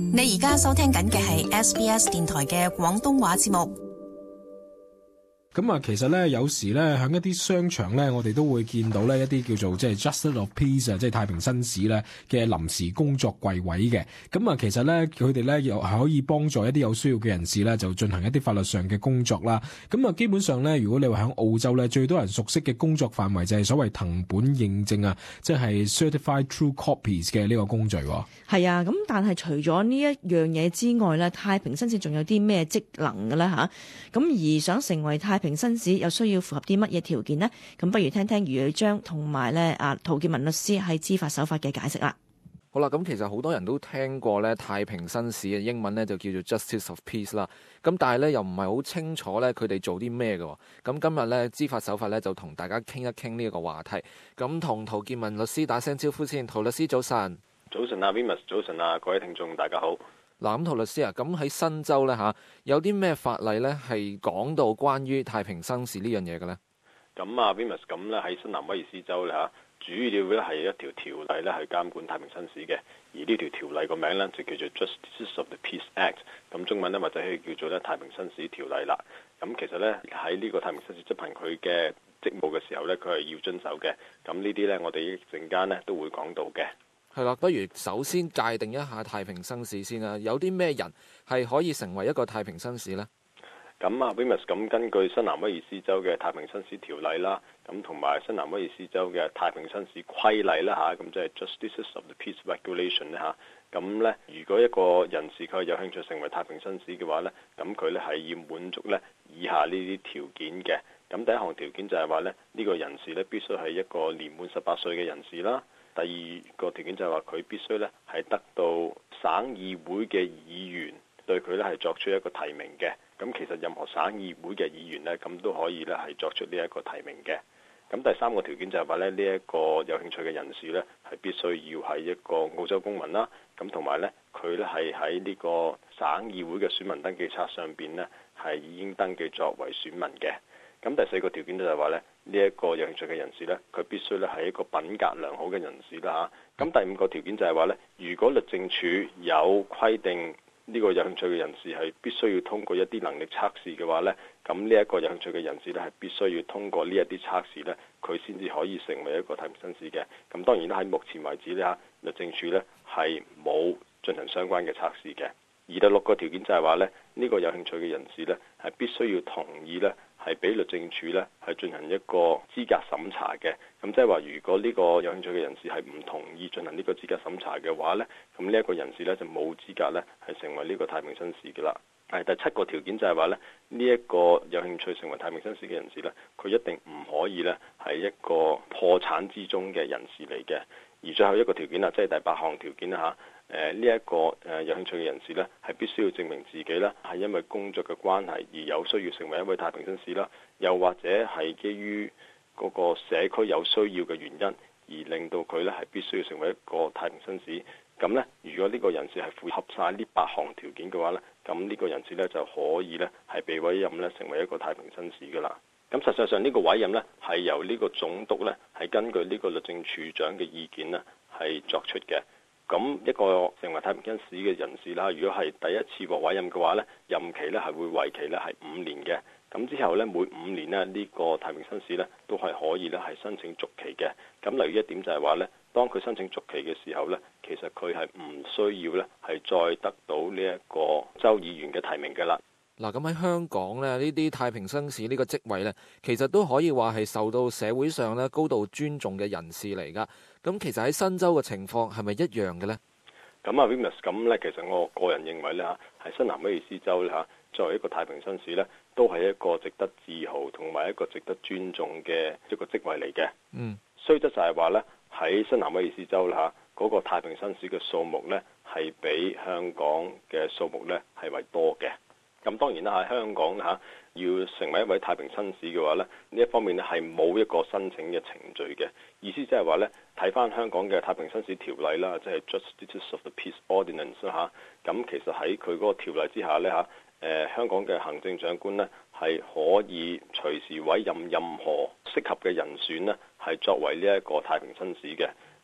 你而家收聽緊嘅係 SBS 電台嘅廣東話節目。 咁啊，其實咧有時咧喺一啲商場咧，我哋都會見到咧一啲叫做即係 Justice of Peace 啊，即係太平紳士咧嘅臨時工作櫃位嘅。咁啊，其實咧佢哋咧又係可以幫助一啲有需要嘅人士咧，就進行一啲法律上嘅工作啦。咁啊，基本上咧，如果你話喺澳洲咧，最多人熟悉嘅工作範圍就係所謂藤本認證啊，即係 Certified True Copies 嘅呢個工序。 係啊，咁但係除咗呢一樣嘢之外咧，太平紳士仲有啲咩職能嘅咧吓？咁而想成為太平紳士，又需要符合啲乜嘢條件呢？咁不如聽聽余瑞章同埋咧陶建文律師喺知法守法嘅解釋啦。 好啦，咁其實好多人都聽過咧太平紳士嘅英文咧就叫做 Justice of Peace 啦。咁但係咧又唔係好清楚咧佢哋做啲咩嘅。咁今日咧知法守法咧就同大家傾一傾呢一個話題。咁同陶建文律師打聲招呼先。陶律師早晨。 早晨啊 Venus， 早晨啊各位聽眾大家好。 嗱，咁陶律師啊，咁喺新州咧有啲咩法例咧係講到關於太平紳士呢樣嘢嘅咧？ 咁啊 Venus， 咁咧喺新南威爾斯州咧主要咧係一條條例咧係監管太平紳士嘅，而呢條條例個名咧就叫做 Justice of the Peace Act， 咁中文咧或者係叫做咧太平紳士條例啦。咁其實咧喺呢個太平紳士執行佢嘅職務嘅時候咧，佢係要遵守嘅。咁呢啲咧我哋一陣間咧都會講到嘅。 係啦，不如首先界定一下太平紳士先啦。有啲咩人係可以成為一個太平紳士呢？ 咁啊 Venus， 咁根據新南威爾斯州嘅太平紳士條例啦，咁同埋新南威爾斯州嘅太平紳士規例啦咁即係 Justice of the Peace Regulation 咧咁咧，如果一個人士佢有興趣成為太平紳士嘅話咧，咁佢咧係要滿足咧以下呢啲條件嘅。咁第一項條件就係話咧，呢個人士咧必須係一個年滿18歲嘅人士啦。第二個條件就係話佢必須咧係得到省議會嘅議員對佢咧係作出一個提名嘅。咁其實任何省議會嘅議員咧，咁都可以咧係作出呢一個提名嘅。咁第三個條件就係話咧，呢一個有興趣嘅人士咧係必須要係一個澳洲公民啦。咁同埋咧佢咧係喺呢個省議會嘅選民登記冊上邊咧係已經登記作為選民嘅。咁第四個條件就係話咧，呢一個有興趣嘅人士咧，佢必須咧係一個品格良好嘅人士啦嚇。咁第五個條件就係話咧，如果律政處有規定呢個有興趣嘅人士係必須要通過一啲能力測試嘅話咧，咁呢一個有興趣嘅人士咧係必須要通過呢一啲測試咧，佢先至可以成為一個太平紳士嘅。咁當然啦，喺目前為止咧律政處咧係冇進行相關嘅測試嘅。而第六個條件就係話咧，呢個有興趣嘅人士咧係必須要同意咧，係俾律政處咧係進行一個資格審查嘅。咁即係話，如果呢個有興趣嘅人士係唔同意進行呢個資格審查嘅話咧，咁呢一個人士咧就冇資格咧係成為呢個太平紳士嘅啦。第七個條件就係話咧，呢一個有興趣成為太平紳士嘅人士咧，佢一定唔可以咧係一個破產之中嘅人士嚟嘅。而最後一個條件啦，即係第八項條件啦呢一個有興趣嘅人士呢，係必須要證明自己呢係因為工作嘅關係而有需要成為一位太平紳士啦，又或者係基於嗰個社區有需要嘅原因而令到佢呢係必須要成為一個太平紳士。咁呢，如果呢個人士係符合晒呢8項條件嘅話呢，咁呢個人士呢就可以呢係被委任呢成為一個太平紳士噶啦。咁實際上呢個委任呢係由呢個總督呢係根據呢個律政處長嘅意見呢係作出嘅。咁一個成為太平紳士嘅人士啦，如果係第一次獲委任嘅話呢，任期呢係會為期呢係5年嘅。咁之後呢，每5年呢，呢個太平紳士呢都係可以呢係申請續期嘅。咁例如一點就係話呢，當佢申請續期嘅時候呢，其實佢係唔需要呢係再得到呢一個州議員嘅提名嘅啦。 嗱，咁喺香港咧，呢啲太平紳士呢個職位咧，其實都可以話係受到社會上咧高度尊重嘅人士嚟噶。咁其實喺新州嘅情況係咪一樣嘅呢？ 咁啊 Venus， 咁咧，其實我個人認為咧喺新南威爾斯州咧作為一個太平紳士咧，都係一個值得自豪同埋一個值得尊重嘅一個職位嚟嘅。雖則就係話咧，喺新南威爾斯州啦嗰個太平紳士嘅數目咧係比香港嘅數目咧係為多嘅。咁當然啦，喺香港要成為一位太平紳士嘅話咧，呢一方面咧係冇一個申請嘅程序嘅。意思即係話咧，睇翻香港嘅太平紳士條例啦，即係 Justice of the Peace Ordinance 啦嚇。咁其實喺佢嗰個條例之下咧香港嘅行政長官咧係可以隨時委任任何適合嘅人選咧，係作為呢一個太平紳士嘅。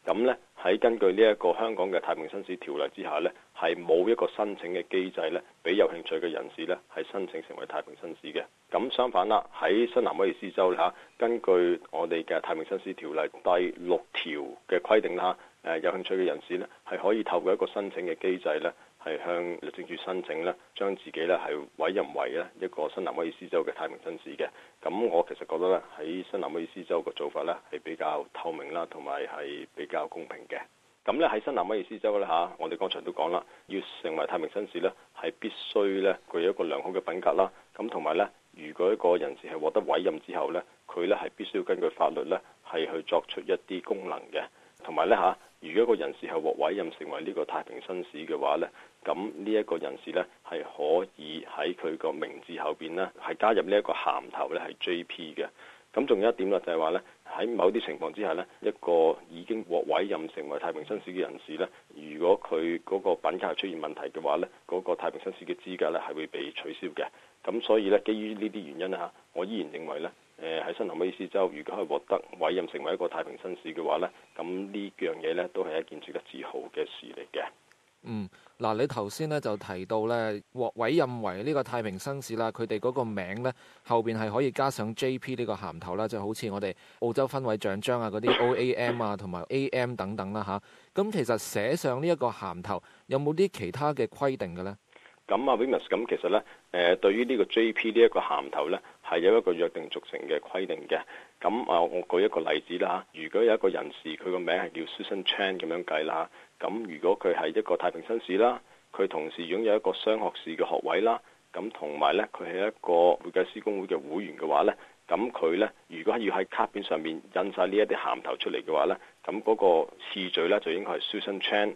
咁呢，喺根據呢一個香港嘅太平紳士條例之下呢，係冇一個申請嘅機制呢，俾有興趣嘅人士呢係申請成為太平紳士嘅。咁相反啦，喺新南威爾斯州嚇，根據我哋嘅太平紳士條例第6條嘅規定啦，有興趣嘅人士呢係可以透過一個申請嘅機制呢，係向律政處申請呢，將自己呢係委任為呢一個新南威爾斯州嘅太平紳士嘅。咁我其實覺得呢，喺新南威爾斯州嘅做法呢係比較透明啦，同埋係比較公平嘅。咁咧喺新南威爾斯州咧嚇，我哋剛才都講啦，要成為太平紳士咧，係必須咧具有一個良好嘅品格啦。咁同埋咧，如果一個人士係獲得委任之後咧，佢咧係必須要根據法律咧係去作出一啲功能嘅。同埋咧嚇，如果一個人士係獲委任成為呢個太平紳士嘅話咧，咁呢一個人士咧係可以喺佢個名字後邊咧係加入呢一個銜頭咧係 JP 嘅。咁仲有一點啦，就係話咧喺某啲情況之下咧，一個已經獲委任成為太平紳士嘅人士咧，如果佢嗰個品格係出現問題嘅話咧，嗰個太平紳士嘅資格咧係會被取消嘅。咁所以咧，基於呢啲原因咧嚇，我依然認為咧，喺新南威爾斯州，如果係獲得委任成為一個太平紳士嘅話咧，咁呢樣嘢咧都係一件值得自豪嘅事嚟嘅。 嗱，你頭先咧就提到咧獲委任為呢個太平紳士啦，佢哋嗰個名咧後邊係可以加上 JP 呢個銜頭啦，就好似我哋澳洲分委獎章啊嗰啲 OAM 啊同埋 AM 等等啦嚇。咁其實寫上呢一個銜頭有冇啲其他嘅規定嘅咧？ 咁啊 Venus 咁其實咧對於呢個 JP 呢一個銜頭咧係有一個約定俗成嘅規定嘅。咁我舉一個例子啦嚇，如果有一個人士佢個名係叫 Susan Chan 咁樣計啦，咁如果佢係一個太平紳士啦，佢同時擁有一個雙學士嘅學位啦，咁同埋咧佢係一個會計師公會嘅會員嘅話咧，咁佢咧如果要喺卡片上面印晒呢一啲銜頭出嚟嘅話咧，咁嗰個次序咧就應該係 Susan Chan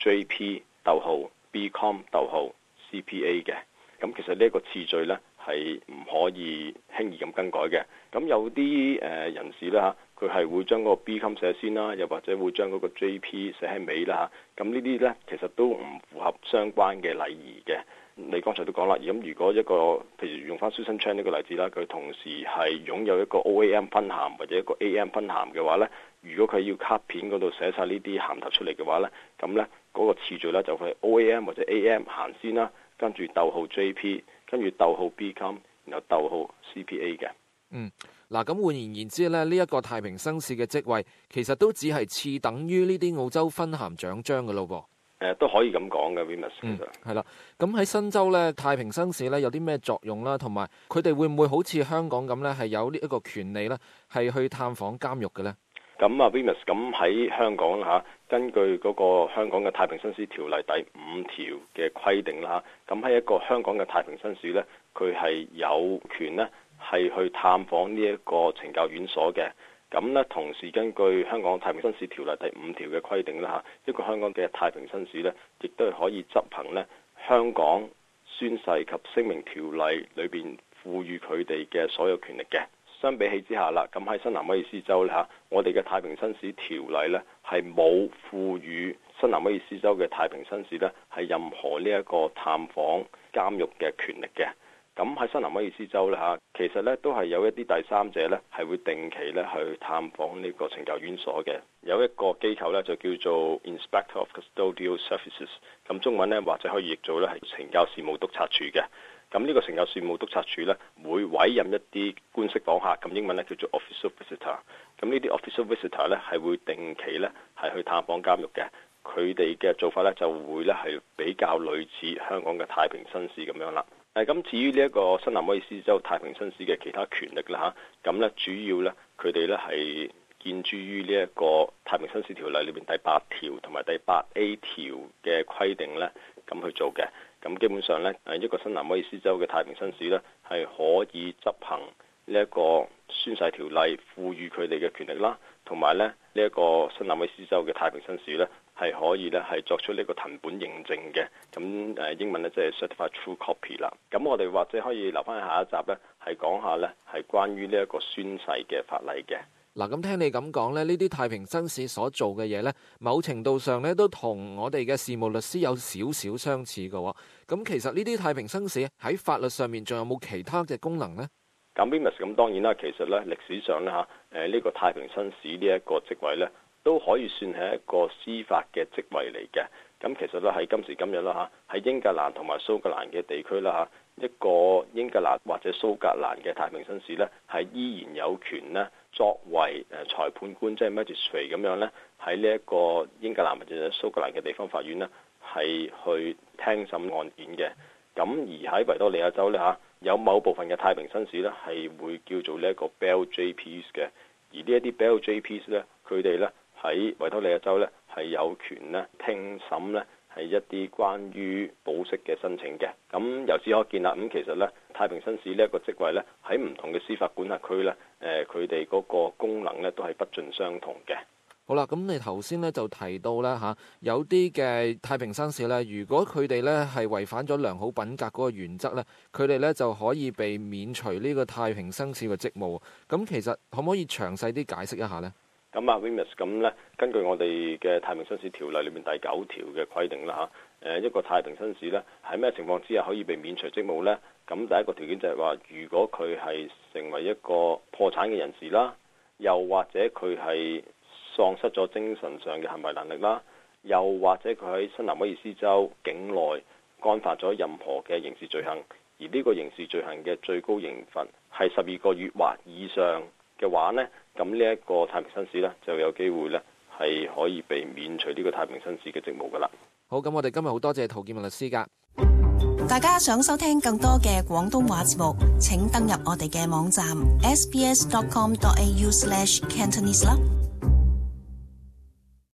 JP BCom CPA 嘅。咁其實呢一個次序咧係唔可以輕易咁更改嘅。咁有啲人士啦嚇，佢係會將嗰個 BCom 寫先啦，又或者會將嗰個 JP 寫喺尾啦嚇。咁呢啲咧其實都唔符合相關嘅禮儀嘅。你剛才都講啦，咁如果一個譬如用翻 Susan Chan 呢個例子啦，佢同時係擁有一個 OAM 分銜或者一個 AM 分銜嘅話咧，如果佢要卡片嗰度寫晒呢啲銜頭出嚟嘅話咧，咁咧嗰個次序咧就係 OAM 或者 AM 行先啦，跟住逗號 JP， 跟住逗號 BCom， 然後逗號 CPA 嘅。 嗱，咁換言之咧，呢一個太平紳士嘅職位其實都只係次等於呢啲澳洲分銜獎章嘅咯噃。 都可以咁講嘅 Venus 其實係啦。咁喺新州咧，太平紳士咧有啲咩作用啦？同埋佢哋會唔會好似香港咁咧，係有呢一個權利咧，係去探訪監獄嘅咧？ 咁啊 Venus 咁喺香港嚇，根據嗰個香港嘅太平紳士條例第5條嘅規定啦嚇，咁喺一個香港嘅太平紳士咧，佢係有權咧係去探訪呢一個懲教院所嘅。咁咧，同時根據香港太平紳士條例第5條嘅規定啦嚇，一個香港嘅太平紳士咧，亦都係可以執行咧香港宣誓及聲明條例裏邊賦予佢哋嘅所有權力嘅。相比起之下啦，咁喺新南威爾斯州咧嚇，我哋嘅太平紳士條例咧係冇賦予新南威爾斯州嘅太平紳士咧係任何呢一個探訪監獄嘅權力嘅。咁喺新南威爾斯州咧嚇，其實咧都係有一啲第三者咧係會定期咧去探訪呢個懲教院所嘅。有一個機構咧就叫做 Inspector of Custodial Services， 咁中文咧或者可以譯做咧係懲教事務督察處嘅。咁呢個懲教事務督察處咧會委任一啲官式訪客，咁英文咧叫做 Official Visitor。咁呢啲 Official Visitor 咧係會定期咧係去探訪監獄嘅。佢哋嘅做法咧就會咧係比較類似香港嘅太平紳士咁樣啦。咁至於呢一個新南威爾斯州太平紳士嘅其他權力啦嚇，咁咧主要咧佢哋咧係見諸於呢一個太平紳士條例裏邊第8條同埋第8A 條嘅規定咧，咁去做嘅。咁基本上咧，一個新南威爾斯州嘅太平紳士咧係可以執行呢一個宣誓條例賦予佢哋嘅權力啦，同埋咧呢一個新南威爾斯州嘅太平紳士咧係可以咧係作出呢個謄本認證嘅。咁英文咧即係 certified true copy 啦。咁我哋或者可以留翻下一集咧，係講下咧係關於呢一個宣誓嘅法例嘅。 嗱，咁聽你咁講咧，呢啲太平紳士所做嘅嘢咧，某程度上咧都同我哋嘅事務律師有少少相似嘅。咁其實呢啲太平紳士喺法律上面仲有冇其他嘅功能呢？ 咁 Venus 咁當然啦，其實咧歷史上咧嚇，呢個太平紳士呢一個職位咧， 都可以算係一個司法嘅職位嚟嘅。咁其實咧喺今時今日啦嚇，喺英格蘭同埋蘇格蘭嘅地區啦嚇，一個英格蘭或者蘇格蘭嘅太平紳士咧，係依然有權咧作為裁判官，即係 magistrate 咁樣咧，喺呢一個英格蘭或者蘇格蘭嘅地方法院咧，係去聽審案件嘅。咁而喺維多利亞州咧嚇，有某部分嘅太平紳士咧係會叫做呢一個 Bail JPs 嘅，而呢一啲 Bail JPs 咧，佢哋咧喺維多利亞州咧係有權咧聽審咧係一啲關於保釋嘅申請嘅。咁由此可見啦，咁其實咧太平紳士呢一個職位咧喺唔同嘅司法管轄區咧，佢哋嗰個功能咧都係不盡相同嘅。 好啦，咁你頭先咧就提到咧有啲嘅太平紳士咧，如果佢哋咧係違反咗良好品格嗰個原則咧，佢哋咧就可以被免除呢個太平紳士嘅職務。咁其實可唔可以詳細啲解釋一下呢？ 咁啊 Remus 咁咧，根據我哋嘅太平紳士條例裏面第9條嘅規定啦嚇，一個太平紳士咧喺咩情況之下可以被免除職務呢？咁第一個條件就係話，如果佢係成為一個破產嘅人士啦，又或者佢係喪失咗精神上嘅行為能力啦，又或者佢喺新南威爾斯州境內干犯咗任何嘅刑事罪行，而呢個刑事罪行嘅最高刑罰係12個月或以上嘅話呢，咁呢一個太平紳士呢，就有機會呢係可以被免除呢個太平紳士嘅職務噶啦。 好，咁我哋今日好多謝陶劍文律師噶。 大家想收聽更多嘅廣東話節目，請登入我哋嘅網站 sbs.com.au/cantonese 啦。